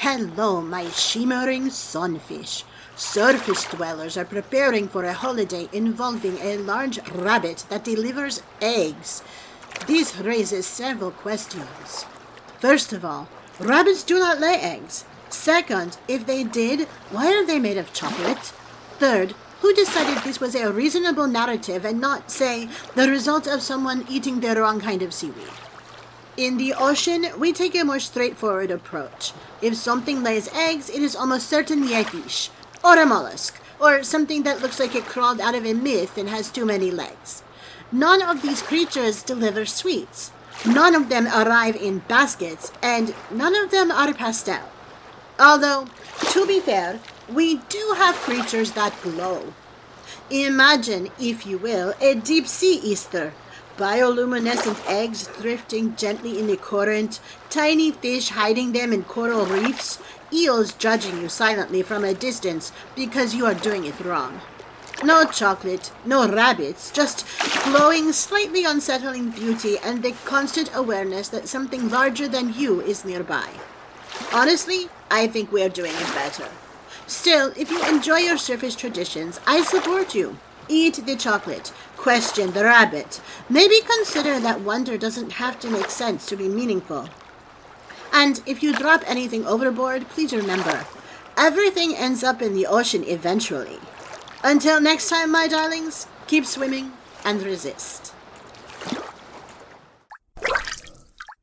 Hello, my shimmering sunfish. Surface dwellers are preparing for a holiday involving a large rabbit that delivers eggs. This raises several questions. First of all, rabbits do not lay eggs. Second, if they did, why are they made of chocolate? Third, who decided this was a reasonable narrative and not, say, the result of someone eating the wrong kind of seaweed? In the ocean, we take a more straightforward approach. If something lays eggs, it is almost certainly a fish, or a mollusk, or something that looks like it crawled out of a myth and has too many legs. None of these creatures deliver sweets. None of them arrive in baskets, and none of them are pastel. Although, to be fair, we do have creatures that glow. Imagine, if you will, a deep-sea Easter. Bioluminescent eggs drifting gently in the current, tiny fish hiding them in coral reefs, eels judging you silently from a distance because you are doing it wrong. No chocolate, no rabbits, just glowing, slightly unsettling beauty and the constant awareness that something larger than you is nearby. Honestly, I think we are doing it better. Still, if you enjoy your surface traditions, I support you. Eat the chocolate. Question the rabbit. Maybe consider that wonder doesn't have to make sense to be meaningful. And if you drop anything overboard, please remember, everything ends up in the ocean eventually. Until next time, my darlings, keep swimming and resist.